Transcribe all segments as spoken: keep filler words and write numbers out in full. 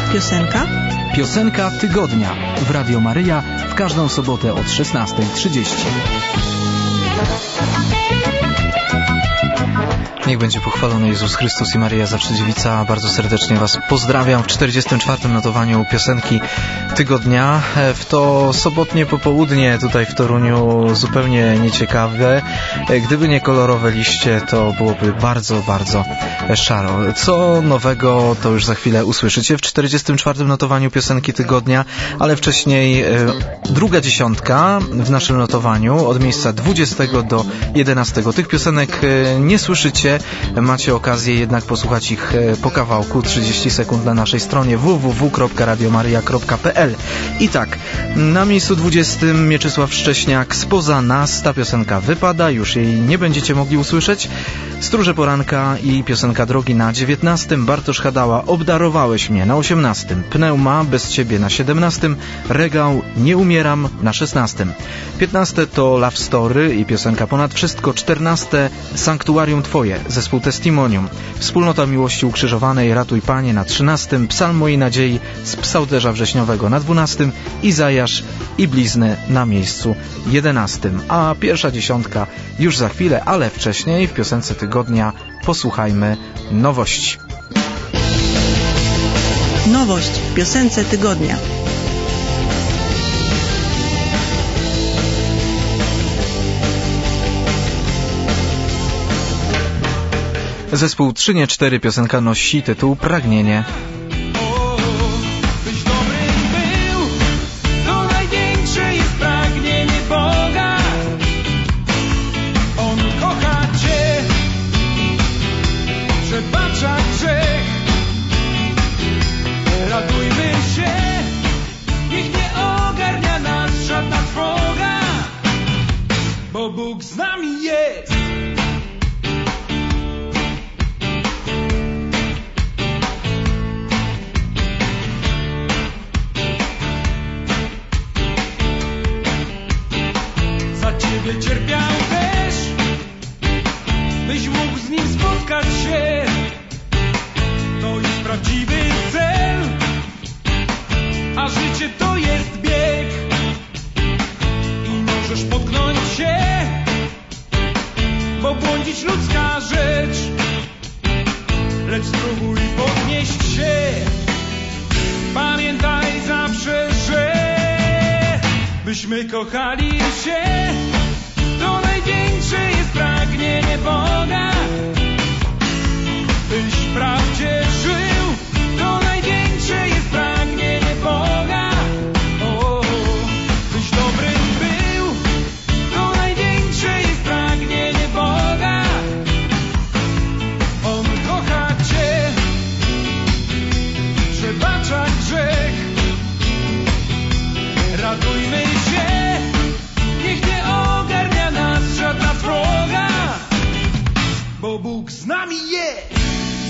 Piosenka? Piosenka tygodnia w Radio Maryja w każdą sobotę od szesnastej trzydzieści. Niech będzie pochwalony Jezus Chrystus i Maryja Zawsze Dziewica. Bardzo serdecznie Was pozdrawiam w czterdziestym czwartym notowaniu piosenki tygodnia. W to sobotnie popołudnie tutaj w Toruniu zupełnie nieciekawe. Gdyby nie kolorowe liście, to byłoby bardzo, bardzo szaro. Co nowego, to już za chwilę usłyszycie w czterdziestym czwartym notowaniu piosenki tygodnia, ale wcześniej druga dziesiątka w naszym notowaniu od miejsca dwudziestego do jedenastego. Tych piosenek nie słyszycie, macie okazję jednak posłuchać ich po kawałku, trzydzieści sekund na naszej stronie w w w kropka radio maryja kropka p l. I tak, na miejscu dwudziestym Mieczysław Szcześniak, Spoza nas. Ta piosenka wypada, już jej nie będziecie mogli usłyszeć. Stróże poranka i piosenka Drogi na dziewiętnastym. Bartosz Hadała, Obdarowałeś mnie na osiemnastym. Pneuma, Bez ciebie na siedemnastym. Regał, Nie umieram na szesnastym. piętnaste to Love Story i piosenka Ponad wszystko. czternaste Sanktuarium Twoje, zespół Testimonium. Wspólnota miłości ukrzyżowanej, Ratuj Panie na trzynastym. Psalm mojej nadziei z psałterza wrześniowego na dwunastym. Izajasz i Blizny na miejscu jedenastym. A pierwsza dziesiątka już za chwilę, ale wcześniej w piosence tygodnia posłuchajmy nowości. Nowość w piosence tygodnia. Zespół trzy nie cztery, piosenka nosi tytuł Pragnienie. Bóg z nami jest. Za Ciebie cierpiał też, byś mógł z Nim spotkać się. To jest prawdziwy cel, a życie to jest bieg. I możesz potknąć się, bo błądzić ludzka rzecz, lecz spróbuj podnieść się. Pamiętaj zawsze, że byśmy kochali się. To największe jest pragnienie Boga, byś w prawdzie żył. To największe jest pragnienie Boga, o, byś dobrym był. To największe jest pragnienie Boga. On kocha Cię, przebacza grzech. Radujmy się, niech nie ogarnia nas żadna trwoga, bo Bóg z nami jest.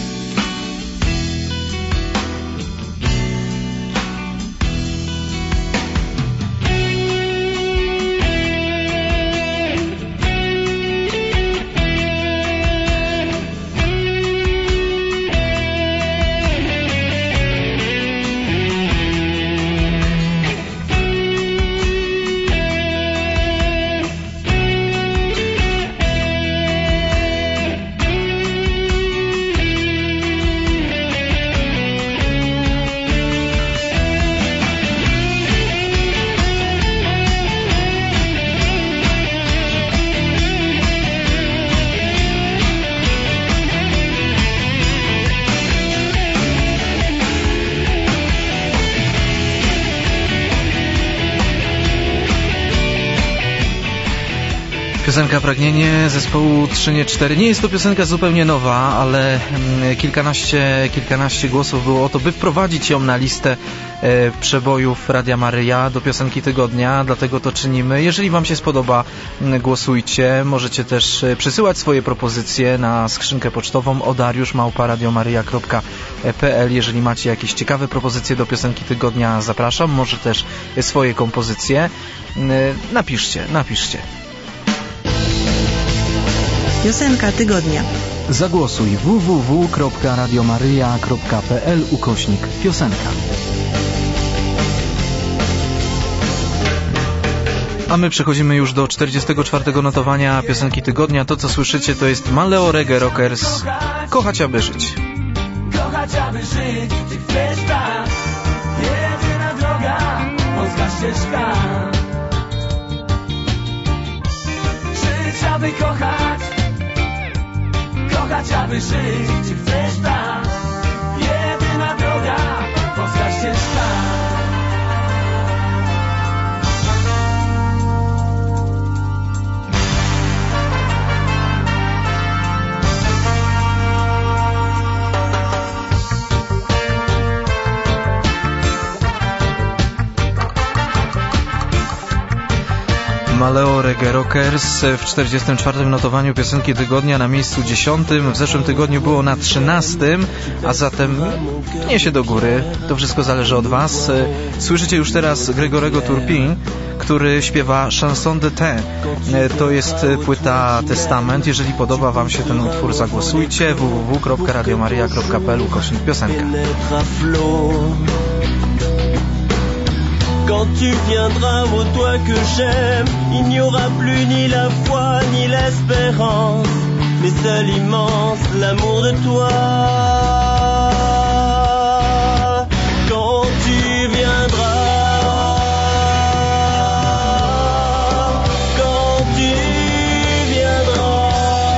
Piosenka Pragnienie zespołu trzy nie cztery. Nie jest to piosenka zupełnie nowa, ale kilkanaście, kilkanaście głosów było o to, by wprowadzić ją na listę e, przebojów Radia Maryja do piosenki tygodnia, dlatego to czynimy. Jeżeli Wam się spodoba, głosujcie. Możecie też przysyłać swoje propozycje na skrzynkę pocztową odariusz małpa radio maryja kropka p l. Jeżeli macie jakieś ciekawe propozycje do piosenki tygodnia, zapraszam. Może też swoje kompozycje. Napiszcie, napiszcie. Piosenka tygodnia. Zagłosuj w w w kropka radio maryja kropka p l ukośnik piosenka. A my przechodzimy już do czterdziestego czwartego notowania piosenki tygodnia. To, co słyszycie, to jest Maleo Reggae Rockers. Kochać, aby żyć. Kochać, aby żyć, ty chcesz tak. Jedyna droga, wąska ścieżka. Żyć, aby kochać. Kochać, aby żyć, ty chcesz tak. Jedyna droga, wąska ścieżka. Maleo Reggae Rockers w czterdziestym czwartym notowaniu piosenki tygodnia na miejscu dziesiątym. W zeszłym tygodniu było na trzynastym, a zatem pnie się do góry. To wszystko zależy od Was. Słyszycie już teraz Gregorego Turpin, który śpiewa Chanson de Thé. To jest płyta Testament. Jeżeli podoba Wam się ten utwór, zagłosujcie w w w kropka radio maryja kropka p l ukośnik piosenka. Quand tu viendras, ô toi que j'aime, il n'y aura plus ni la foi ni l'espérance, mais seul immense l'amour de toi. Quand tu viendras, quand tu viendras,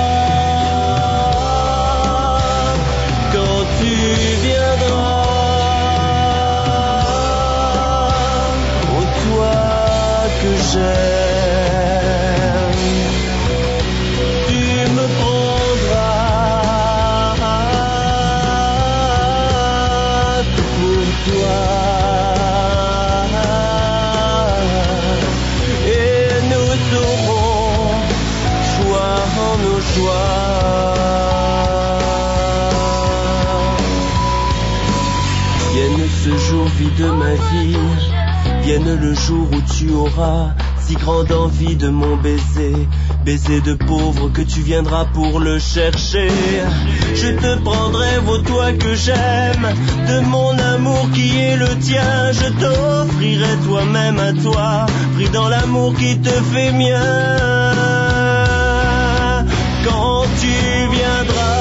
quand tu viendras. J'aime, tu me prendras tout pour toi, et nous aurons joie en nos joies. Vienne ce jour, vie de ma vie, vienne le jour où tu auras si grande envie de mon baiser, baiser de pauvre que tu viendras pour le chercher. Je te prendrai, ô toi que j'aime, de mon amour qui est le tien. Je t'offrirai toi-même à toi, pris dans l'amour qui te fait mien. Quand tu viendras,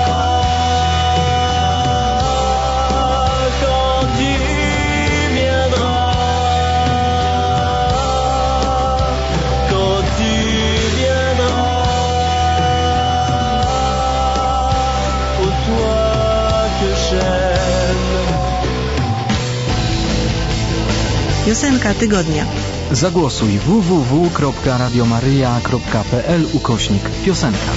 Piosenka tygodnia. Zagłosuj w w w kropka radio maryja kropka p l ukośnik piosenka.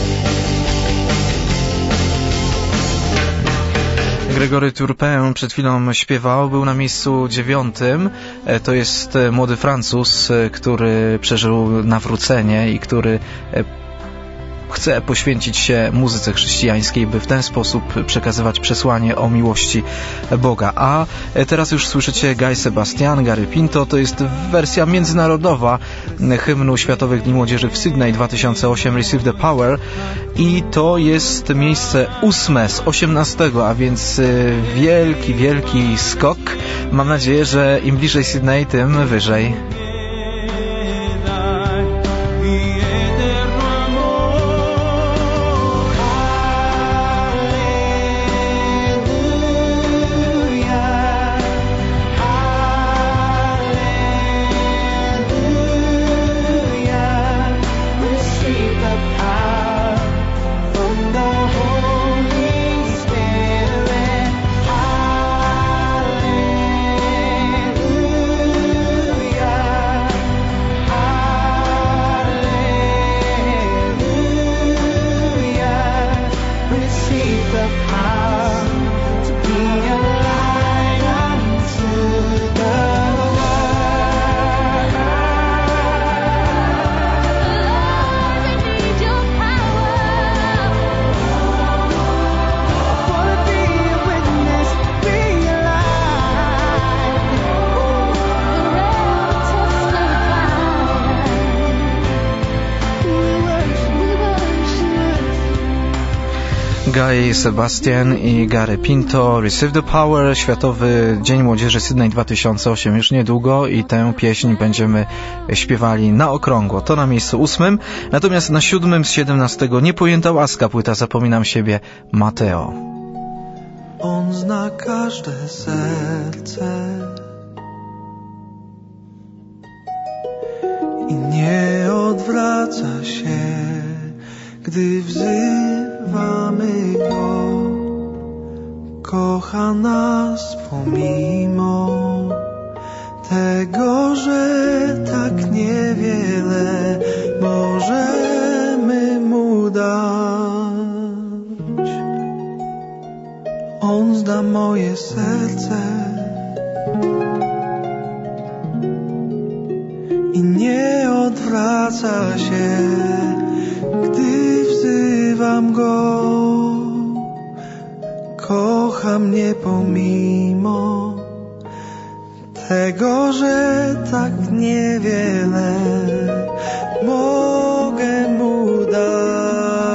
Gregory Turpin przed chwilą śpiewał, był na miejscu dziewiątym. To jest młody Francuz, który przeżył nawrócenie i który chce poświęcić się muzyce chrześcijańskiej, by w ten sposób przekazywać przesłanie o miłości Boga. A teraz już słyszycie Guy Sebastian, Gary Pinto. To jest wersja międzynarodowa hymnu Światowych Dni Młodzieży w Sydney dwa tysiące osiem, Receive the Power. I to jest miejsce ósme z osiemnastego, a więc wielki, wielki skok. Mam nadzieję, że im bliżej Sydney, tym wyżej. Guy Sebastian i Gary Pinto, Receive the Power, Światowy Dzień Młodzieży Sydney dwa tysiące osiem już niedługo i tę pieśń będziemy śpiewali na okrągło. To na miejscu ósmym, natomiast na siódmym z siedemnastego Niepojęta łaska, płyta Zapominam siebie, Mateo. On zna każde serce i nie odwraca się, gdy wzywamy Go. Kocha nas pomimo tego, że tak niewiele możemy Mu dać. On zna moje serce i nie odwraca się, gdy wzywam Go. Kocha mnie pomimo tego, że tak niewiele mogę Mu dać.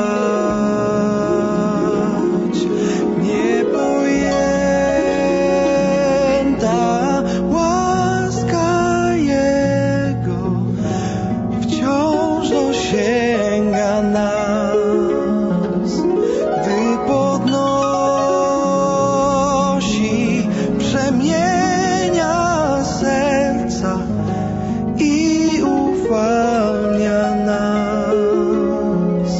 Niepojęta łaska Jego wciąż dosięga nas, gdy podnosi, przemienia serca i uwalnia nas.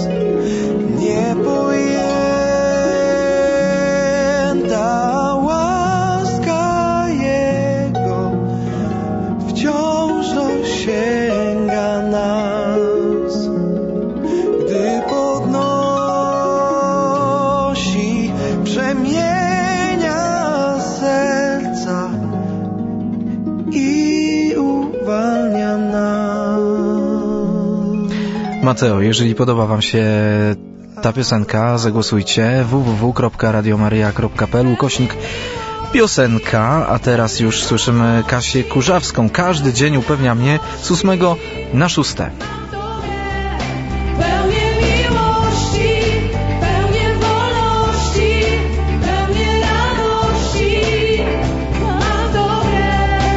Niepojęta łaska Jego wciąż dosięga nas, gdy podnosi, przemienia serca i uwalnia nas. Mateo, jeżeli podoba Wam się ta piosenka, zagłosujcie w w w kropka radio maryja kropka p l ukośnik piosenka, a teraz już słyszymy Kasię Kurzawską. Każdy dzień upewnia mnie z ósmego na szóste. Pełnię miłości, pełnię wolności, pełnię radości, mam dobre.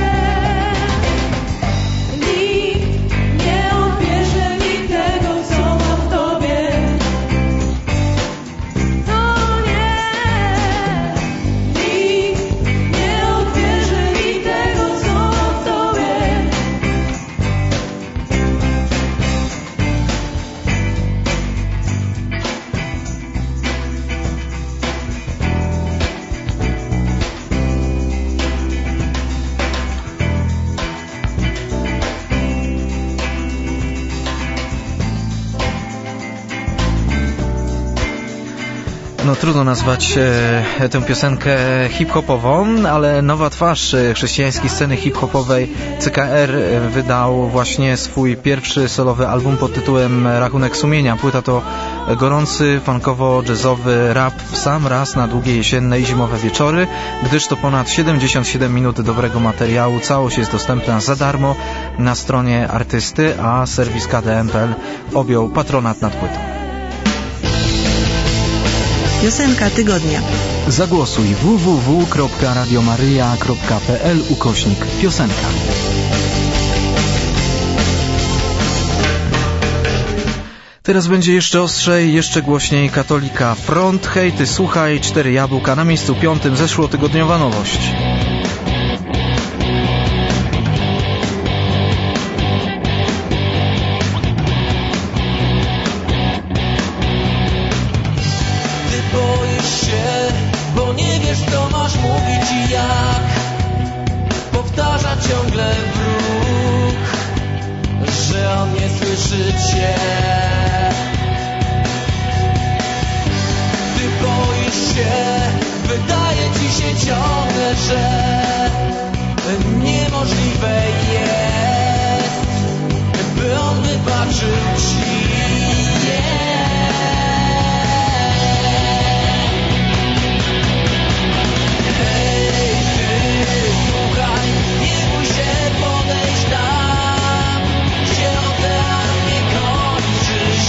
Nikt nie odbierze mi tego, co mam w Tobie. O nie, nikt nie odbierze mi tego, co mam w Tobie. No trudno nazwać e, tę piosenkę hip-hopową, ale nowa twarz e, chrześcijańskiej sceny hip-hopowej C K R e, wydał właśnie swój pierwszy solowy album pod tytułem Rachunek Sumienia. Płyta to gorący, funkowo-jazzowy rap w sam raz na długie jesienne i zimowe wieczory, gdyż to ponad siedemdziesiąt siedem minut dobrego materiału. Całość jest dostępna za darmo na stronie artysty, a serwis k d m kropka p l objął patronat nad płytą. Piosenka tygodnia. Zagłosuj w w w kropka radio maryja kropka p l ukośnik piosenka. Teraz będzie jeszcze ostrzej, jeszcze głośniej. Katolika Front, hejty, słuchaj, cztery jabłka. Na miejscu piątym zeszłotygodniowa nowość. Bo nie wiesz, co masz mówić i jak. Powtarza ciągle wróg, że on nie słyszy cię. Ty boisz się, wydaje ci się ciągle, że niemożliwe jest, by on wybaczył ci. Podejść tam, gdzie ocean nie kończy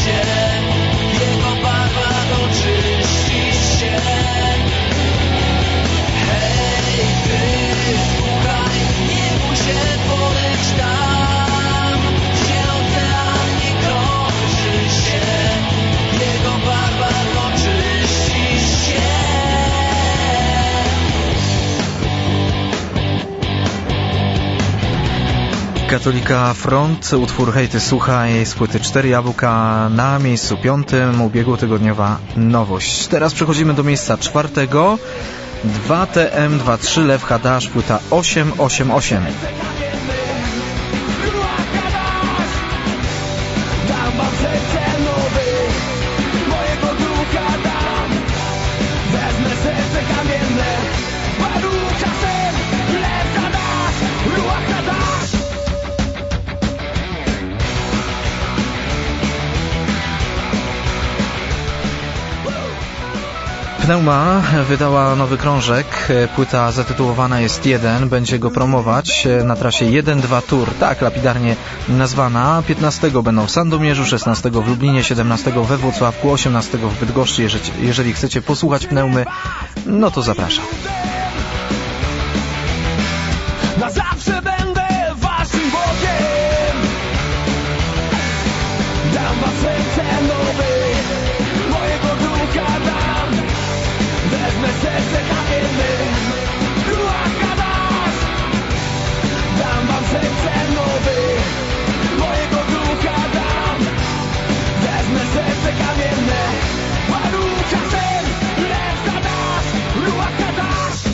Katolika Front, utwór Hej ty słuchaj z płyty Cztery Jabłka na miejscu piątym, ubiegłotygodniowa nowość. Teraz przechodzimy do miejsca czwartego, dwa T M dwa trzy Lew Hadasz, płyta osiem osiem osiem. Pneuma wydała nowy krążek, płyta zatytułowana jest jeden, będzie go promować na trasie jeden dwa Tour, tak lapidarnie nazwana. piętnastego będą w Sandomierzu, szesnastego w Lublinie, siedemnastego we Włocławku, osiemnastego w Bydgoszczy. Jeżeli, jeżeli chcecie posłuchać Pneumy, no to zapraszam. Na zawsze będę waszym Bogiem. Dam wam serce nowe, mojego ducha dam. Wezmę serce kamienne, Ruach Hadasz. Dam wam serce nowe, mojego ducha dam. Wezmę serce kamienne, Baruch Hashem, Lew Hadasz, Ruach Hadasz.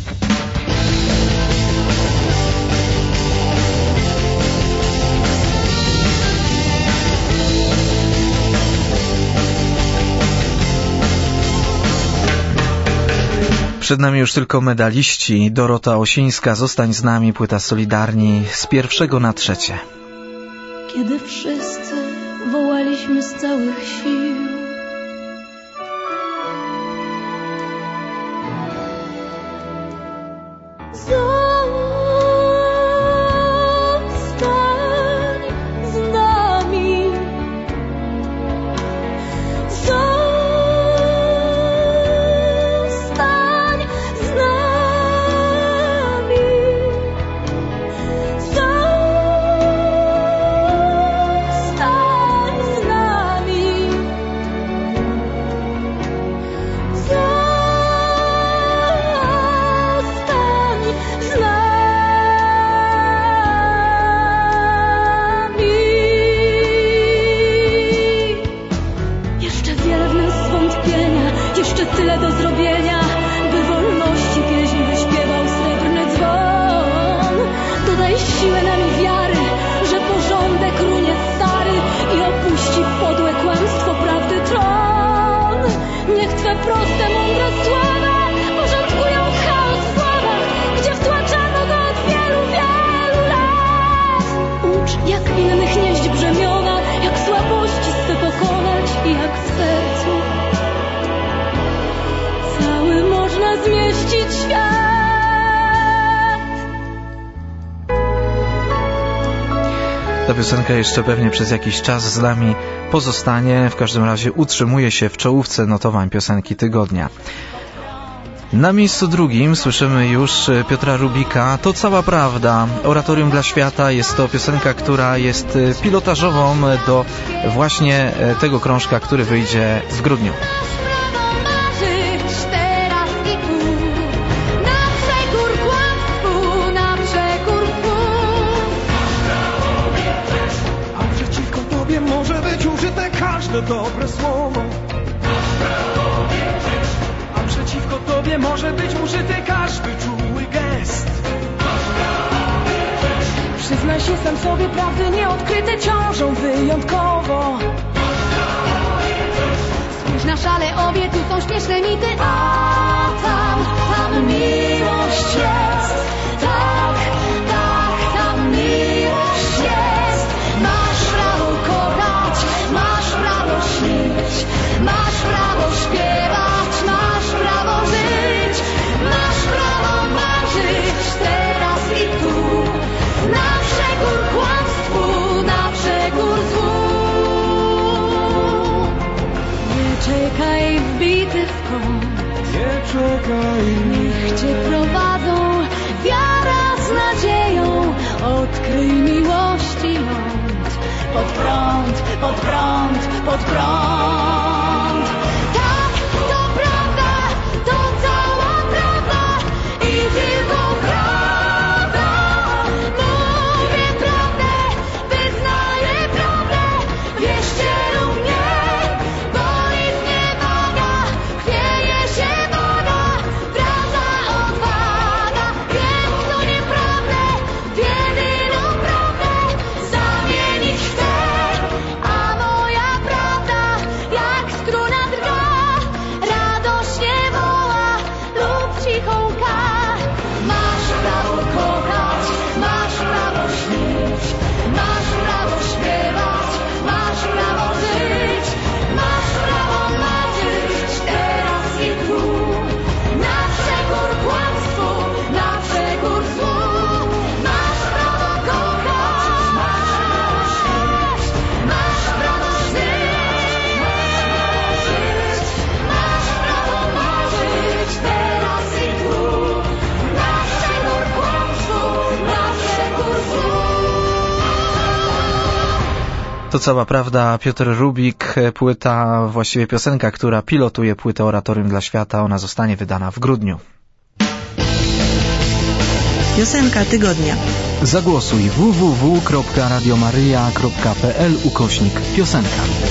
Przed nami już tylko medaliści. Dorota Osińska, Zostań z nami, płyta Solidarni z pierwszego na trzecie. Kiedy wszyscy wołaliśmy z całych sił, zostań z nami, zostań z nami, zostań z nami, zostań z nami. Jeszcze wiele w nas zwątpienia, jeszcze tyle do zrobienia, by wolności pieśń wyśpiewał srebrny dzwon. Dodaj siłę nam i wiary, że porządek runie stary i opuści podłe kłamstwo prawdy tron. Niech Twe proste, mądre słowa porządkują chaos w głowach, gdzie wtłaczano go od wielu, wielu lat. Ucz, jak innych nieść brzemiona, jak słabości swe pokonać i jak w sercu cały można zmieścić świat. Ta piosenka jeszcze pewnie przez jakiś czas z nami pozostanie, w każdym razie utrzymuje się w czołówce notowań piosenki tygodnia. Na miejscu drugim słyszymy już Piotra Rubika, To cała prawda, oratorium dla świata. Jest to piosenka, która jest pilotażową do właśnie tego krążka, który wyjdzie w grudniu. Marzyć teraz i tu, na przekór kłamstwu, na przekór wpół. A przeciwko Tobie może być użyte każde dobre słowo. A przeciwko Tobie może być użyty każdy czuły gest. Przyznaj się sam sobie, prawdy nieodkryte ciążą wyjątkowo. Spójrz na szale obie, tu są śmieszne mity, a tam, tam miłość jest. Tak, tak, tam miłość jest. Masz prawo kochać, masz prawo śnić, masz prawo śpiewać, masz prawo żyć, masz prawo marzyć teraz i tu, na przekór kłamstwu, na przekór złu. Nie czekaj wbity w kąt, Nie czekaj, niech Cię prowadzą wiara z nadzieją. Odkryj miłości ląd, pod prąd, pod prąd, pod prąd. Tak, to prawda, to cała prawda i tylko prawda. Mówię prawdę, To cała prawda. Piotr Rubik, płyta, właściwie piosenka, która pilotuje płytę Oratorium dla Świata. Ona zostanie wydana w grudniu. Piosenka tygodnia. Zagłosuj w w w kropka radiomaryja kropka p l ukośnik piosenka.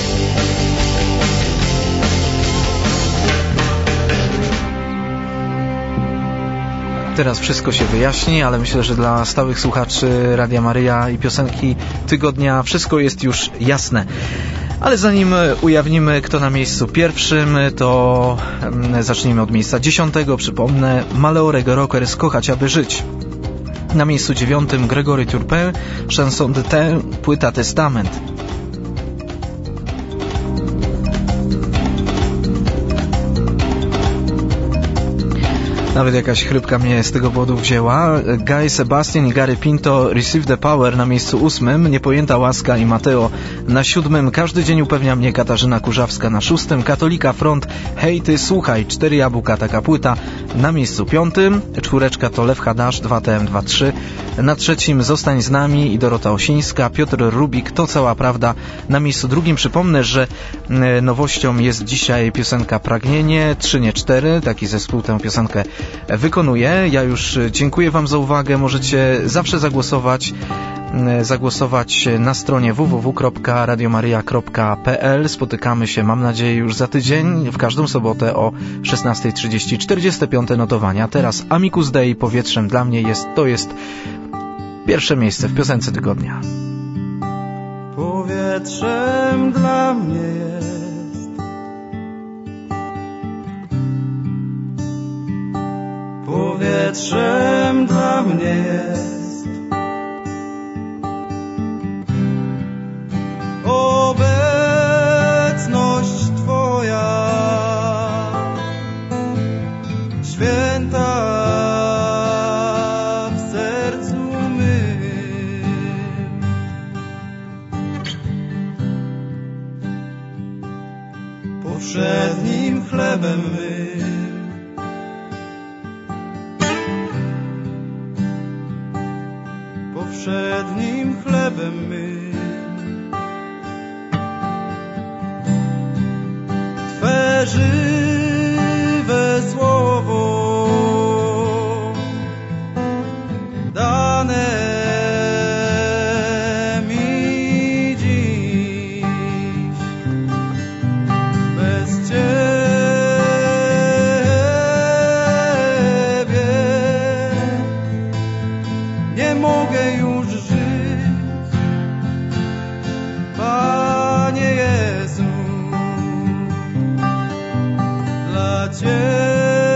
Teraz wszystko się wyjaśni, ale myślę, że dla stałych słuchaczy Radia Maryja i piosenki tygodnia wszystko jest już jasne. Ale zanim ujawnimy, kto na miejscu pierwszym, to zacznijmy od miejsca dziesiątego. Przypomnę, Malheureux Rockers, Kochać, aby żyć. Na miejscu dziewiątym Gregory Turpin, Chanson de Terre, płyta Testament. Nawet jakaś chrypka mnie z tego powodu wzięła. Guy Sebastian i Gary Pinto, Receive the Power na miejscu ósmym, Niepojęta łaska i Mateo na siódmym, Każdy dzień upewnia mnie, Katarzyna Kurzawska na szóstym, Katolika Front, Hej ty słuchaj, Cztery jabłka, taka płyta na miejscu piątym, czwóreczka to Lew Hadasz, dwa T M dwa trzy, na trzecim Zostań z nami i Dorota Osińska, Piotr Rubik, To cała prawda na miejscu drugim. Przypomnę, że nowością jest dzisiaj piosenka Pragnienie, trzy nie cztery, taki zespół tę piosenkę wykonuje. Ja już dziękuję Wam za uwagę. Możecie zawsze zagłosować zagłosować na stronie w w w kropka radiomaryja kropka p l. Spotykamy się, mam nadzieję, już za tydzień, w każdą sobotę o szesnasta trzydzieści. czterdzieste piąte notowania. Teraz Amicus Dei, Powietrzem dla mnie jest, to jest pierwsze miejsce w piosence tygodnia. Powietrzem dla mnie jest Powietrzem dla mnie jest obecność Twoja, święta w sercu mym. Powszednim chlebem mym. Powszednim chlebem mym. Twe żywe słowo dane mi dziś. Bez Ciebie nie mogę już żyć, Panie Jezu, dla Ciebie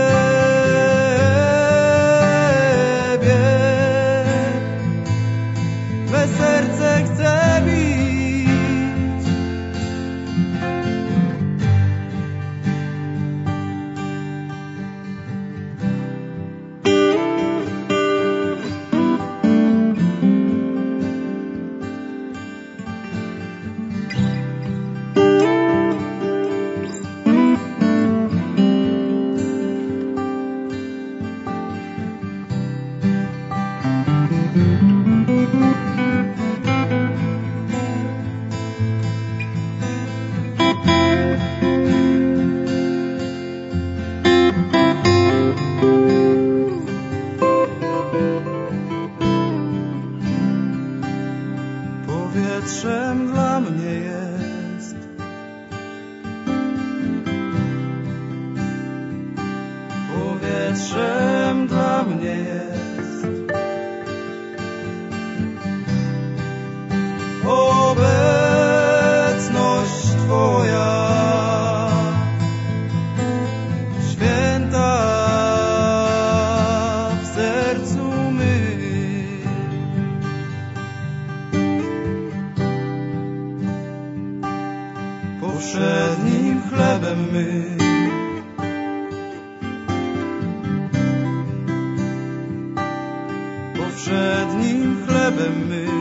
me serce chce bić. Powietrzem dla mnie jest Powietrzem dla mnie jest obecność Twoja, święta w sercu mym. Powszednim chlebem mym. Powszednim chlebem mym.